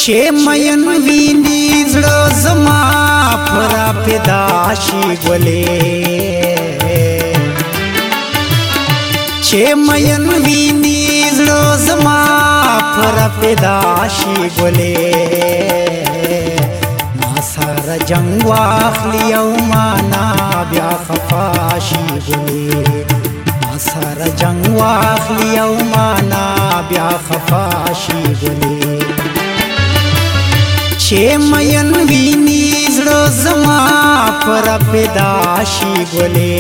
چې مین ویني زړه زما پر پیدا شي ګلې چې مین ویني زړه زما پر پیدا شي ګلې ما سره جنگ واخلي او معنا بیا خفا شي ګلې ما سره جنگ واخلي او معنا بیا خفا شي ګلې چې مین ویني زړه زما پر پیدا شي ګلې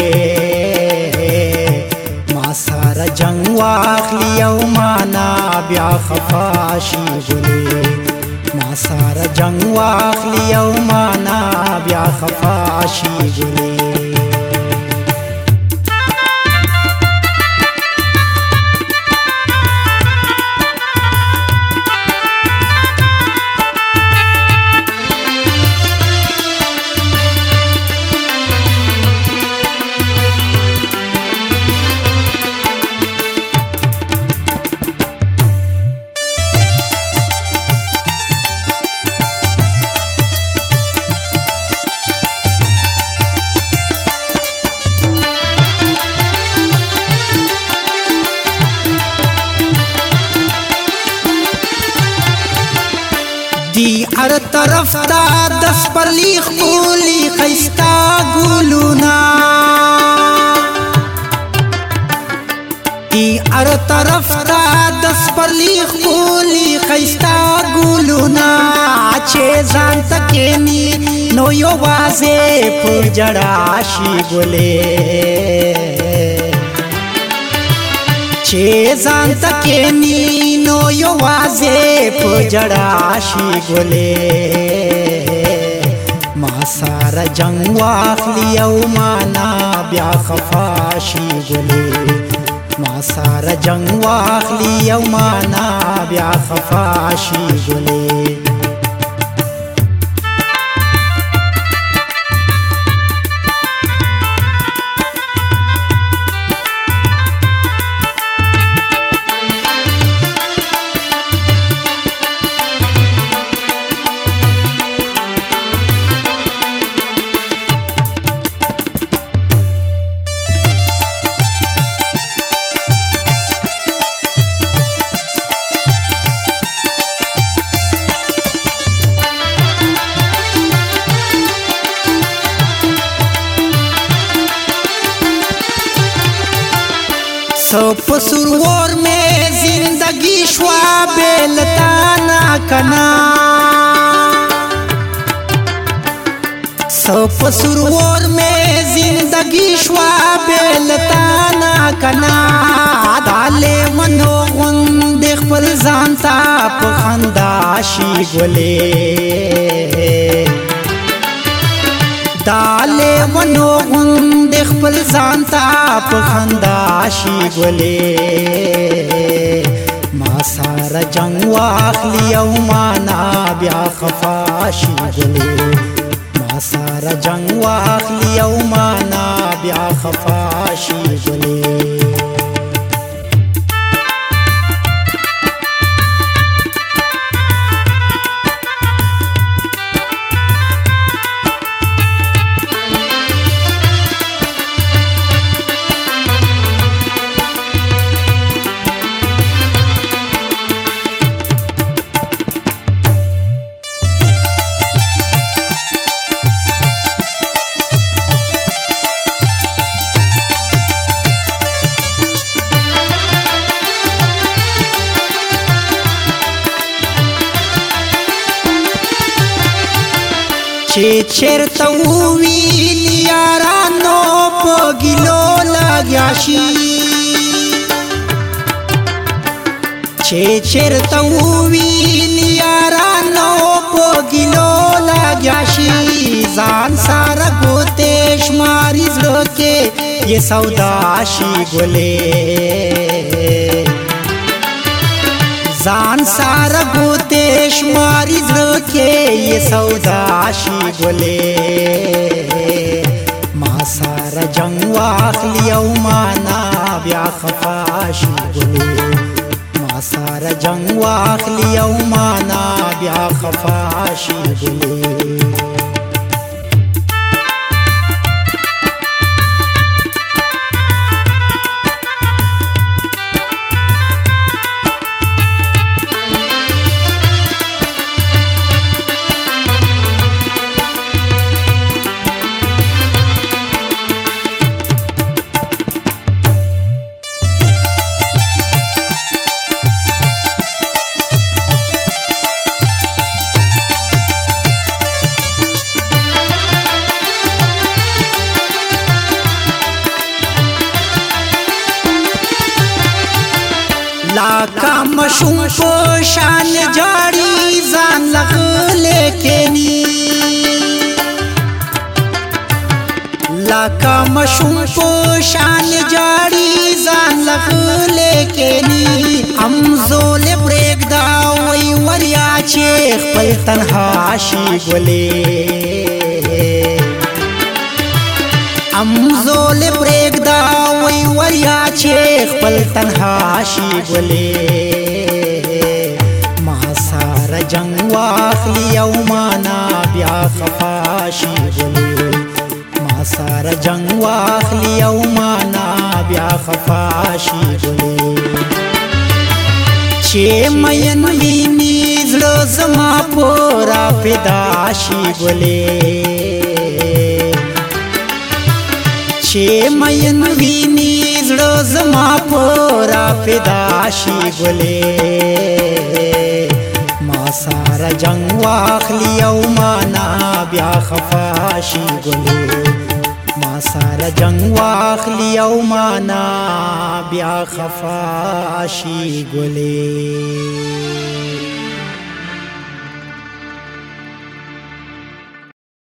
ما سره جنگ واخلي او معنا بیا خفا شي ګلې ما سره جنگ واخلي او معنا بیا خفا شي ګلې دی ار طرف تا دس پر لیخ کولی خیستا گلونا دی ار طرف تا دس پر لیخ کولی خیستا گلونا چه ځان تکینی نو یو وازه پر جڑا شي ګلې چې ځان تکینی نو یو وازه په جڑا شي ګلې ما سره جنگ واخلي او معنا بیا خفا شي ګلې ما سره جنگ واخلي او معنا بیا خفا شي ګلې سو سرور میں زندگی شوا بیلتانا کنا سو سرور میں زندگی شوا بیلتانا کنا دالے منو غند خپل ځانتا په خندا شي ګلې دالے منو غند خپل ځانتا په خندا شي ګلې ما سره جنگ واخلي او معنا بیا خفا شي ګلې ما سره جنگ واخلي او معنا بیا خفا شي ګلې چې چرته وویني یارانو په ګیلو لګیا شي چې چرته وویني یارانو په ګیلو لګیا شي ځان سره ګوتې شماري زړه کې یې سودا شي ګلې ځان سره ګوتې شماري زړه کې یې سودا شي ګلې ما سره جنگ واخلي او معنا بیا خفا شي ګلې ما سره سره جنگ واخلی او مانا بیا خفاشي ګلې लाका मशूम को शान जाड़ी जान लगले केनी लाका मशूम को शान जाड़ी जान लगले केनी हम जोले ब्रेक दा वही वरिया चेख पल तन्हाशी गोले हम जोले ब्रेक दा वही वरिया चेख पल तन्हाशी गोले मा सारा जंग वाखली औ माना ब्या खफाशी गोले मा सारा जंग वाखली औ माना ब्या खफाशी गोले चे मयन वीनी ज़्लो ज़मा पोरा फिदाशी गोले चे मयन वीनी ज़्लो ज़मा पोरा फिदाशी गोले मा सारा जंग वाखली औ माना ब्या खफाशी गोले मा सारा जंग वाखली औ माना ब्या खफाशी गोले